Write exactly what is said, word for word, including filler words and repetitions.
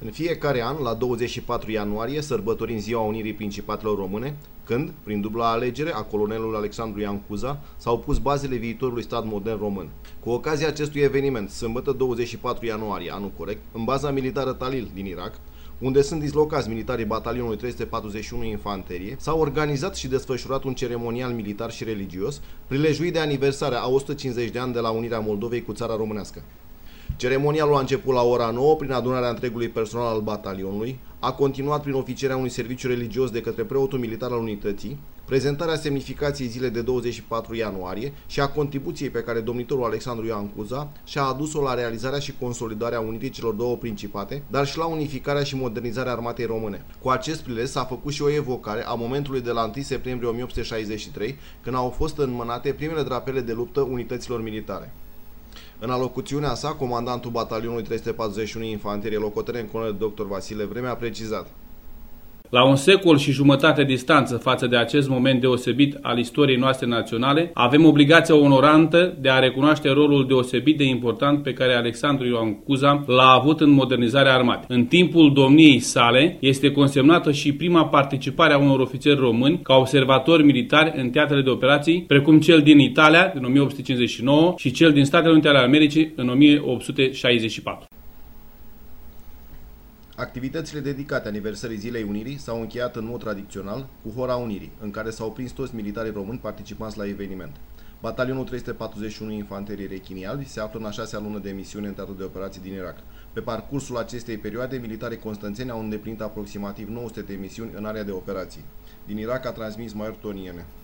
În fiecare an, la douăzeci și patru ianuarie, sărbătorim Ziua Unirii Principatelor Române, când, prin dubla alegere a colonelului Alexandru Ioan Cuza, s-au pus bazele viitorului stat modern român. Cu ocazia acestui eveniment, sâmbătă douăzeci și patru ianuarie, anul corect, în baza militară Talil din Irak, unde sunt dislocați militarii batalionului trei sute patruzeci și unu Infanterie, s-a organizat și desfășurat un ceremonial militar și religios, prilejuit de aniversarea a o sută cincizeci de ani de la unirea Moldovei cu țara românească. Ceremonialul a început la ora nouă prin adunarea întregului personal al batalionului, a continuat prin oficierea unui serviciu religios de către preotul militar al unității, prezentarea semnificației zilei de douăzeci și patru ianuarie și a contribuției pe care domnitorul Alexandru Ioan Cuza și-a adus-o la realizarea și consolidarea unirii celor două principate, dar și la unificarea și modernizarea armatei române. Cu acest prilej s-a făcut și o evocare a momentului de la întâi septembrie o mie opt sute șaizeci și trei, când au fost înmânate primele drapele de luptă unităților militare. În alocuțiunea sa, comandantul batalionului trei sute patruzeci și unu Infanterie, locotenent colonel doctor Vasile Vreme, a precizat: La un secol și jumătate distanță față de acest moment deosebit al istoriei noastre naționale, avem obligația onorantă de a recunoaște rolul deosebit de important pe care Alexandru Ioan Cuza l-a avut în modernizarea armatei. În timpul domniei sale este consemnată și prima participare a unor ofițeri români ca observatori militari în teatrele de operații, precum cel din Italia din o mie opt sute cincizeci și nouă și cel din Statele Unite ale Americii în o mie opt sute șaizeci și patru. Activitățile dedicate aniversării Zilei Unirii s-au încheiat în mod tradițional cu Hora Unirii, în care s-au prins toți militarii români participanți la eveniment. Batalionul trei sute patruzeci și unu Infanterie Rechinii Albi se află în a șasea lună de misiune în teatrul de operații din Irak. Pe parcursul acestei perioade, militarii constanțeni au îndeplinit aproximativ nouă sute de misiuni în area de operații. Din Irak a transmis Major Toniene.